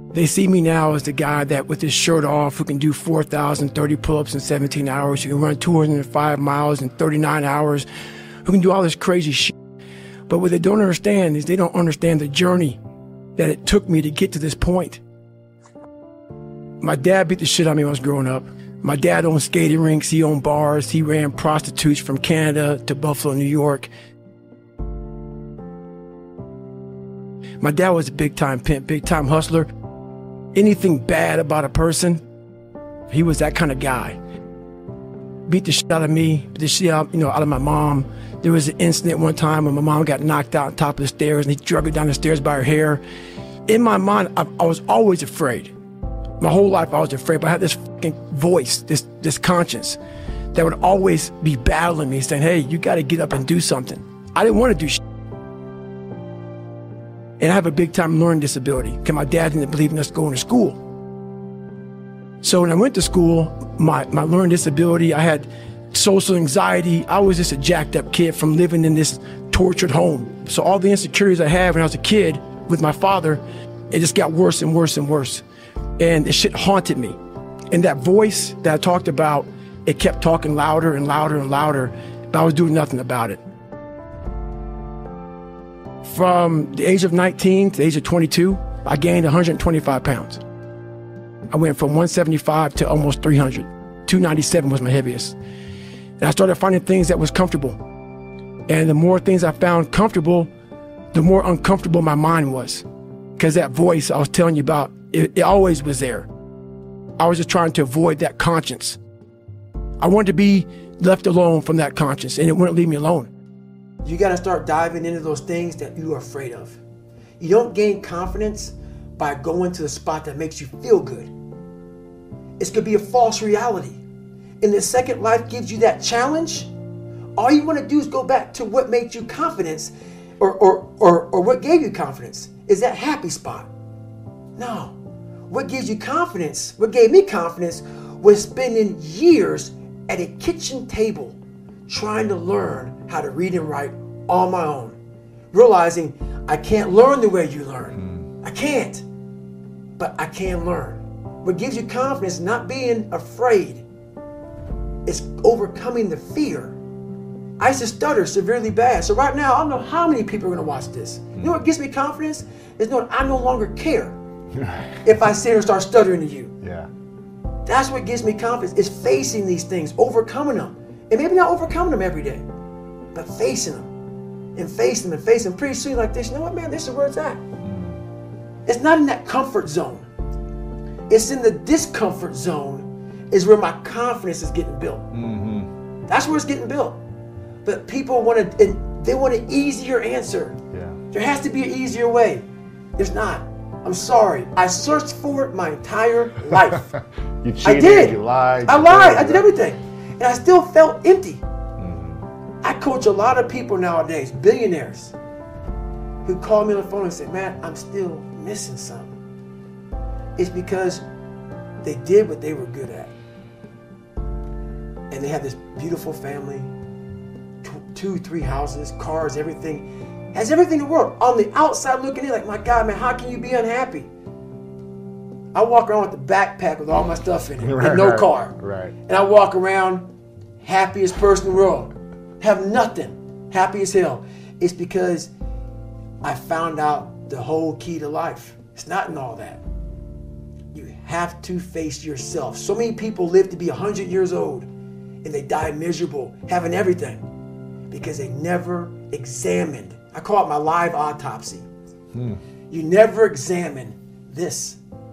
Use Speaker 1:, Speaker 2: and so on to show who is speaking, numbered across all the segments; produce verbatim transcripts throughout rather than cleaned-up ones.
Speaker 1: They see me now as the guy that with his shirt off, who can do four thousand thirty pull-ups in seventeen hours, who can run two hundred five miles in thirty-nine hours, who can do all this crazy shit. But what they don't understand is they don't understand the journey that it took me to get to this point. My dad beat the shit out of me when I was growing up. My dad owned skating rinks, he owned bars, he ran prostitutes from Canada to Buffalo, New York. My dad was a big-time pimp, big-time hustler. Anything bad about a person, he was that kind of guy. Beat the shit out of me, beat the shit out, you know, out of my mom. There was an incident one time when my mom got knocked out on top of the stairs and he drug her down the stairs by her hair. In my mind, I, I was always afraid. My whole life I was afraid, but I had this fucking voice, this this conscience that would always be battling me, saying, hey, you gotta get up and do something. I didn't want to do shit. And I have a big time learning disability because my dad didn't believe in us going to school. So when I went to school, my, my learning disability, I had social anxiety. I was just a jacked up kid from living in this tortured home. So all the insecurities I had when I was a kid with my father, it just got worse and worse and worse. And the shit haunted me. And that voice that I talked about, it kept talking louder and louder and louder, but I was doing nothing about it. From the age of nineteen to the age of twenty-two, I gained one hundred twenty-five pounds. I went from one seventy-five to almost three hundred. two ninety-seven was my heaviest. And I started finding things that was comfortable. And the more things I found comfortable, the more uncomfortable my mind was. Because that voice I was telling you about, it, it always was there. I was just trying to avoid that conscience. I wanted to be left alone from that conscience, and it wouldn't leave me alone. You got to start diving into those things that you are afraid of. You don't gain confidence by going to the spot that makes you feel good. It's going to be a false reality. And the second life gives you that challenge, all you want to do is go back to what made you confidence or, or, or, or what gave you confidence. Is that happy spot? No. What gives you confidence, what gave me confidence, was spending years at a kitchen table trying to learn how to read and write on my own. Realizing I can't learn the way you learn. Mm. I can't. But I can learn. What gives you confidence is not being afraid. It's overcoming the fear. I used to stutter severely bad. So right now, I don't know how many people are going to watch this. Mm. You know what gives me confidence? Is knowing I no longer care if I sit here and start stuttering to you.
Speaker 2: Yeah.
Speaker 1: That's what gives me confidence, is facing these things, overcoming them. And maybe not overcoming them every day, but facing them and facing them and facing them. Pretty soon like this, you know what, man, this is where it's at. Mm. It's not in that comfort zone. It's in the discomfort zone is where my confidence is getting built. Mm-hmm. That's where it's getting built. But people want to, they want an easier answer.
Speaker 2: Yeah.
Speaker 1: There has to be an easier way. There's not. I'm sorry. I searched for it my entire life.
Speaker 2: You cheated,
Speaker 1: I did.
Speaker 2: You lied.
Speaker 1: I
Speaker 2: you
Speaker 1: lied.
Speaker 2: did,
Speaker 1: I did everything. And I still felt empty.
Speaker 2: Mm-hmm.
Speaker 1: I coach a lot of people nowadays, billionaires, who call me on the phone and say, man, I'm still missing something. It's because they did what they were good at. And they had this beautiful family, two, two, three houses, cars, everything. Has everything in the world. On the outside looking in, like, my God, man, how can you be unhappy? I walk around with the backpack with all my stuff in it,
Speaker 2: right,
Speaker 1: and no
Speaker 2: right,
Speaker 1: car.
Speaker 2: Right.
Speaker 1: And I walk around, happiest person in the world. Have nothing, happy as hell. It's because I found out the whole key to life. It's not in all that. You have to face yourself. So many people live to be one hundred years old, and they die miserable, having everything, because they never examined. I call it my live autopsy. Hmm. You never examine this.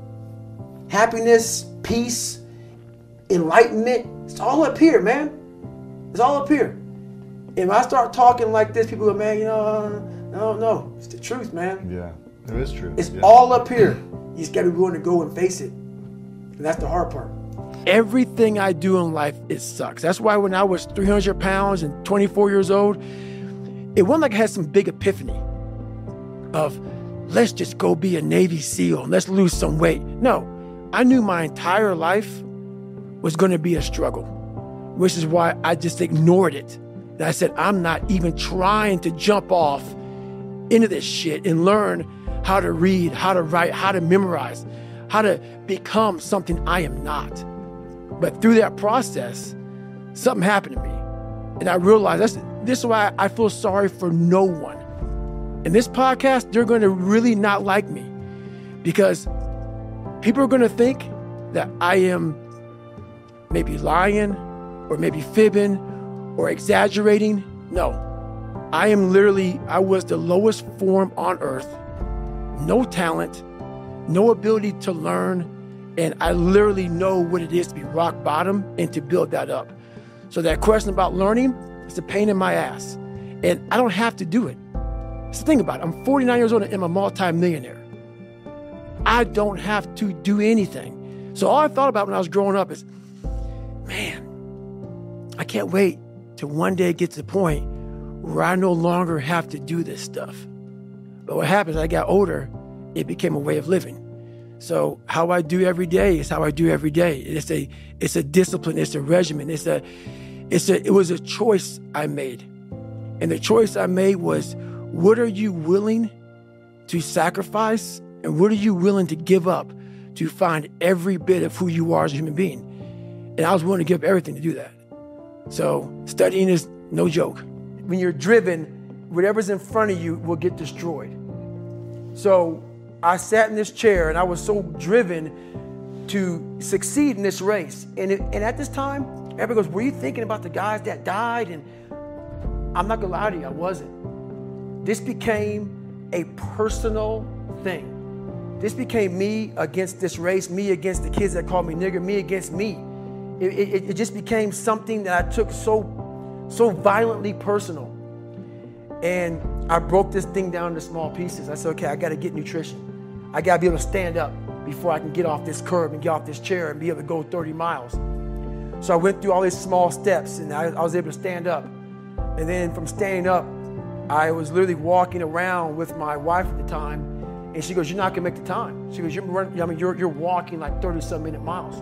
Speaker 1: Happiness, peace, enlightenment, it's all up here, man. It's all up here. If I start talking like this, people go, man, you know, no, no. It's the truth, man.
Speaker 2: Yeah, it is true.
Speaker 1: It's
Speaker 2: yeah.
Speaker 1: all up here. You just got to be willing to go and face it. And that's the hard part. Everything I do in life, it sucks. That's why when I was three hundred pounds and twenty-four years old, it wasn't like I had some big epiphany of, let's just go be a Navy SEAL and let's lose some weight. No, I knew my entire life was going to be a struggle, which is why I just ignored it. And I said, I'm not even trying to jump off into this shit and learn how to read, how to write, how to memorize. how to become something I am not. But through that process, something happened to me. And I realized that's, this is why I feel sorry for no one. In this podcast, they're going to really not like me because people are going to think that I am maybe lying or maybe fibbing or exaggerating. No, I am literally, I was the lowest form on earth, no talent, no ability to learn, and I literally know what it is to be rock bottom and to build that up. So that question about learning is a pain in my ass, and I don't have to do it. So think about it. I'm forty-nine years old and I'm a multi-millionaire. I don't have to do anything. So all I thought about when I was growing up is, man, I can't wait to one day get to the point where I no longer have to do this stuff. But what happens, as I got older, it became a way of living. So how I do every day is how I do every day. It's a, it's a discipline, it's a regimen, it's a, it's a, it was a choice I made. And the choice I made was, what are you willing to sacrifice and what are you willing to give up to find every bit of who you are as a human being? And I was willing to give up everything to do that. So studying is no joke. When you're driven, whatever's in front of you will get destroyed. So I sat in this chair and I was so driven to succeed in this race. And, it, and at this time, everybody goes, were you thinking about the guys that died? And I'm not gonna lie to you, I wasn't. This became a personal thing. This became me against this race, me against the kids that called me nigger, me against me. It, it, it just became something that I took so, so violently personal. And I broke this thing down into small pieces. I said, okay, I gotta get nutrition. I gotta be able to stand up before I can get off this curb and get off this chair and be able to go thirty miles. So I went through all these small steps and I, I was able to stand up. And then from standing up, I was literally walking around with my wife at the time, and she goes, "You're not gonna make the time." She goes, "You're running, I mean, you're you're walking like thirty-some minute miles."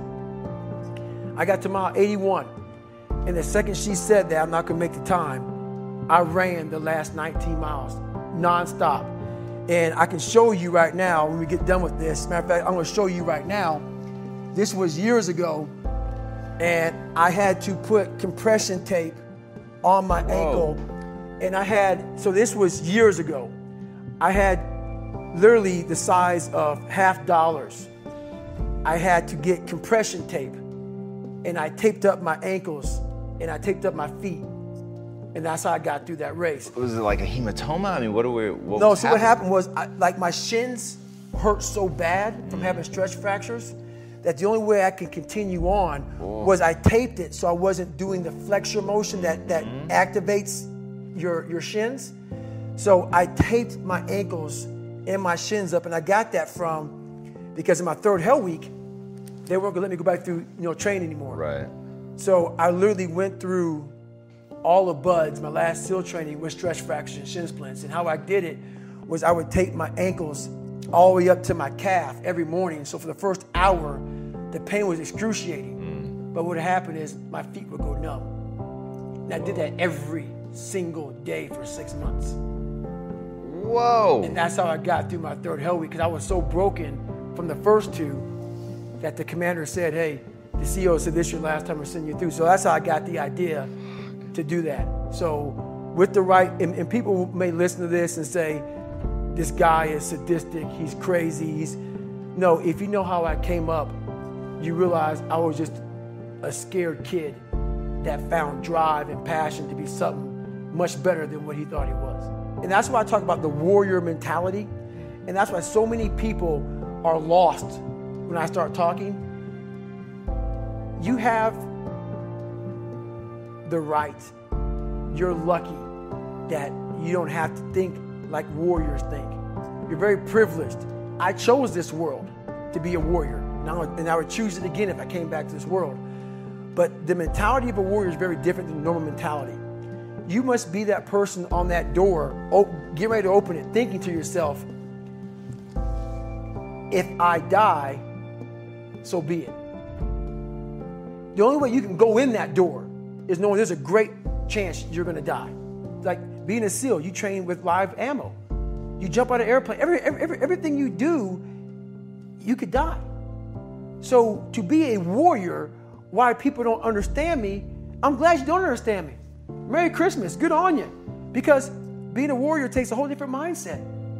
Speaker 1: I got to mile eighty-one, and the second she said that I'm not gonna make the time, I ran the last nineteen miles nonstop. And I can show you right now when we get done with this. Matter of fact, I'm gonna show you right now. This was years ago, and I had to put compression tape on my
Speaker 3: Whoa.
Speaker 1: ankle. And I had, so this was years ago. I had literally the size of half dollars. I had to get compression tape, and I taped up my ankles and I taped up my feet. And that's how I got through that race.
Speaker 3: Was it like a hematoma? I mean, what are we, what
Speaker 1: No,
Speaker 3: was
Speaker 1: so what happened was, I, like my shins hurt so bad from
Speaker 3: Mm.
Speaker 1: having stretch fractures that the only way I could continue on
Speaker 3: Whoa.
Speaker 1: was I taped it so I wasn't doing the flexor motion that, that
Speaker 3: Mm-hmm.
Speaker 1: activates your, your shins. So I taped my ankles and my shins up, and I got that from, because in my third hell week, they weren't gonna let me go back through, you know, training anymore.
Speaker 3: Right.
Speaker 1: So I literally went through all of BUD/S, my last SEAL training, with stretch fractures and shin splints. And how I did it was I would tape my ankles all the way up to my calf every morning. So for the first hour, the pain was excruciating.
Speaker 3: Mm.
Speaker 1: But what would happen is my feet would go numb. And I did that every single day for six months.
Speaker 3: Whoa.
Speaker 1: And that's how I got through my third hell week, because I was so broken from the first two that the commander said, hey, the C E O said, this is your last time we're sending you through. So that's how I got the idea to do that. So with the right, and, and people may listen to this and say, this guy is sadistic, he's crazy, he's, no, if you know how I came up, you realize I was just a scared kid that found drive and passion to be something much better than what he thought he was. And that's why I talk about the warrior mentality. And that's why so many people are lost when I start talking. You have the right. You're lucky that you don't have to think like warriors think. You're very privileged. I chose this world to be a warrior. Now, and I would choose it again if I came back to this world. But the mentality of a warrior is very different than the normal mentality. You must be that person on that door, op- get ready to open it, thinking to yourself, if I die, so be it. The only way you can go in that door is knowing there's a great chance you're gonna die. Like being a SEAL, you train with live ammo. You jump out of an airplane, every, every, every, everything you do, you could die. So to be a warrior, why people don't understand me, I'm glad you don't understand me. Merry Christmas, good on you. Because being a warrior takes a whole different mindset.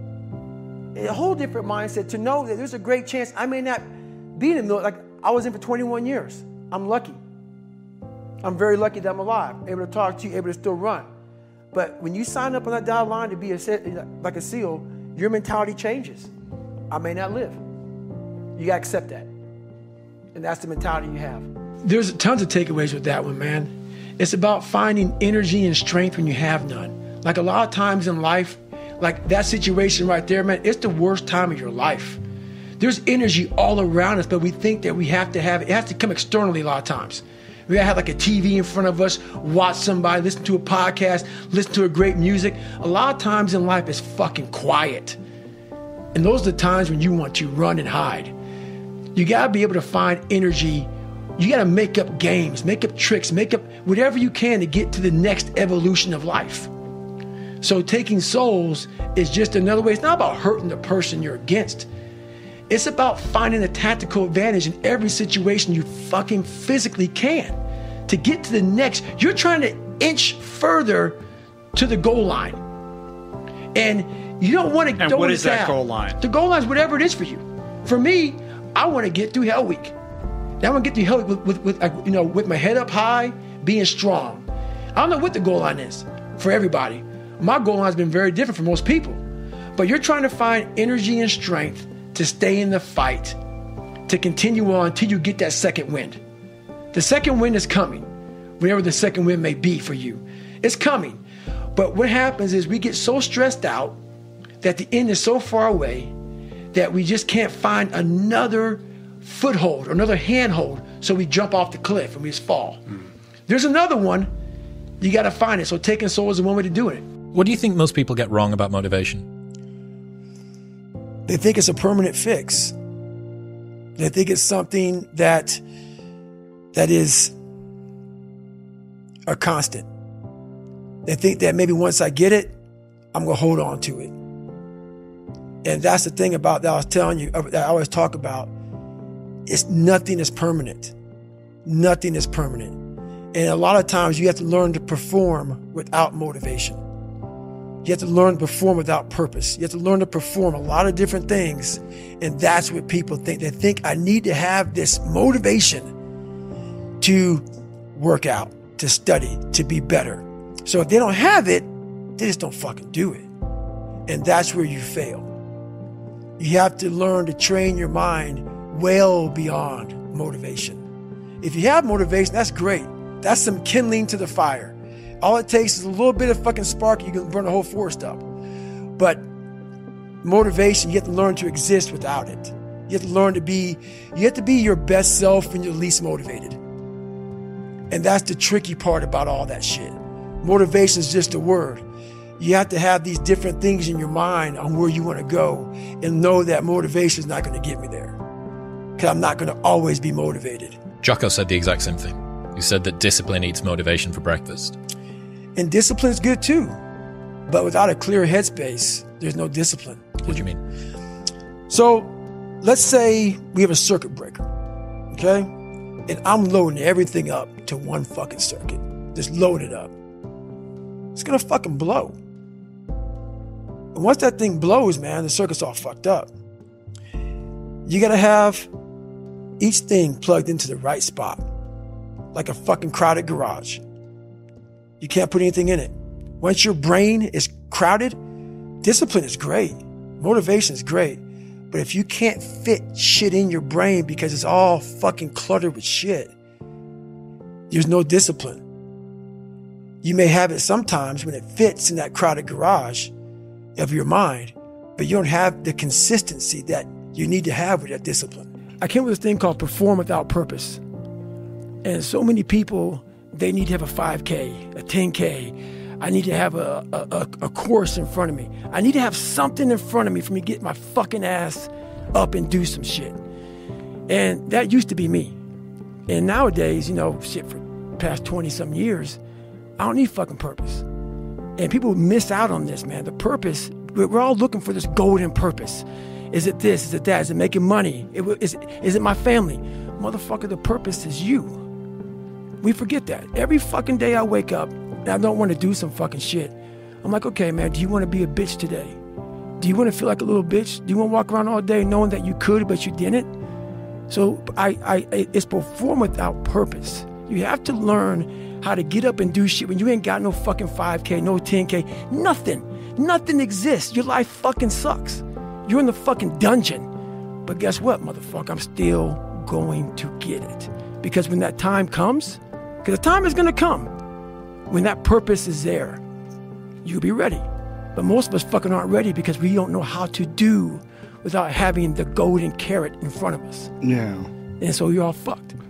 Speaker 1: A whole different mindset to know that there's a great chance I may not be in the military. Like I was in for twenty-one years. I'm lucky. I'm very lucky that I'm alive, able to talk to you, able to still run. But when you sign up on that dotted line to be a, like a SEAL, your mentality changes. I may not live. You gotta accept that. And that's the mentality you have. There's tons of takeaways with that one, man. It's about finding energy and strength when you have none. Like a lot of times in life, like that situation right there, man, it's the worst time of your life. There's energy all around us, but we think that we have to have it. It has to come externally a lot of times. We gotta have like a T V in front of us, watch somebody, listen to a podcast, listen to a great music. A lot of times in life, it's fucking quiet. And those are the times when you want to run and hide. You gotta be able to find energy. You gotta make up games, make up tricks, make up whatever you can to get to the next evolution of life. So taking souls is just another way. It's not about hurting the person you're against. It's about finding a tactical advantage in every situation you fucking physically can to get to the next. You're trying to inch further to the goal line. And you don't want to
Speaker 4: And
Speaker 1: go
Speaker 4: what is that
Speaker 1: down.
Speaker 4: goal line?
Speaker 1: The goal line is whatever it is for you. For me, I want to get through Hell Week. Now I want to get through Hell Week with, with, with like, you know, with my head up high, being strong. I don't know what the goal line is for everybody. My goal line has been very different for most people. But you're trying to find energy and strength to stay in the fight, to continue on until you get that second wind. The second wind is coming, whenever the second wind may be for you. It's coming. But what happens is we get so stressed out that the end is so far away that we just can't find another foothold or another handhold, so we jump off the cliff and we just fall. Mm. There's another one, you gotta find it. So taking souls is one way to do it.
Speaker 5: What do you think most people get wrong about motivation?
Speaker 1: They think it's a permanent fix. They think it's something that that is a constant. They think that maybe once I get it, I'm going to hold on to it. And that's the thing about that I was telling you, that I always talk about. It's nothing is permanent. Nothing is permanent. And a lot of times you have to learn to perform without motivation. You have to learn to perform without purpose. You have to learn to perform a lot of different things. And that's what people think. They think I need to have this motivation to work out, to study, to be better. So if they don't have it, they just don't fucking do it. And that's where you fail. You have to learn to train your mind well beyond motivation. If you have motivation, that's great. That's some kindling to the fire. All it takes is a little bit of fucking spark, you can burn the whole forest up. But motivation, you have to learn to exist without it. You have to learn to be, you have to be your best self when you're least motivated. And that's the tricky part about all that shit. Motivation is just a word. You have to have these different things in your mind on where you want to go and know that motivation is not going to get me there. Because I'm not going to always be motivated.
Speaker 5: Jocko said the exact same thing. He said that discipline eats motivation for breakfast.
Speaker 1: And discipline is good too. But without a clear headspace, there's no discipline.
Speaker 5: What do you mean?
Speaker 1: So let's say we have a circuit breaker, okay? And I'm loading everything up to one fucking circuit. Just load it up. It's gonna fucking blow. And once that thing blows, man, the circuit's all fucked up. You gotta have each thing plugged into the right spot, like a fucking crowded garage. You can't put anything in it. Once your brain is crowded, discipline is great. Motivation is great. But if you can't fit shit in your brain because it's all fucking cluttered with shit, there's no discipline. You may have it sometimes when it fits in that crowded garage of your mind, but you don't have the consistency that you need to have with that discipline. I came with this thing called perform without purpose. And so many people, they need to have a five K, a ten K. I need to have a, a, a course in front of me. I need to have something in front of me for me to get my fucking ass up and do some shit. And that used to be me. And nowadays, you know, shit, for the past twenty-some years, I don't need fucking purpose. And people miss out on this, man. The purpose, we're all looking for this golden purpose. Is it this? Is it that? Is it making money? It, is, it, is it my family? Motherfucker, the purpose is you. We forget that. Every fucking day I wake up and I don't want to do some fucking shit. I'm like, okay, man, do you want to be a bitch today? Do you want to feel like a little bitch? Do you want to walk around all day knowing that you could, but you didn't? So I, I, it's perform without purpose. You have to learn how to get up and do shit when you ain't got no fucking five K, no ten K, nothing. Nothing exists. Your life fucking sucks. You're in the fucking dungeon. But guess what, motherfucker? I'm still going to get it. Because when that time comes, because the time is going to come, when that purpose is there, you'll be ready. But most of us fucking aren't ready because we don't know how to do without having the golden carrot in front of us.
Speaker 4: Yeah.
Speaker 1: And so you're all fucked.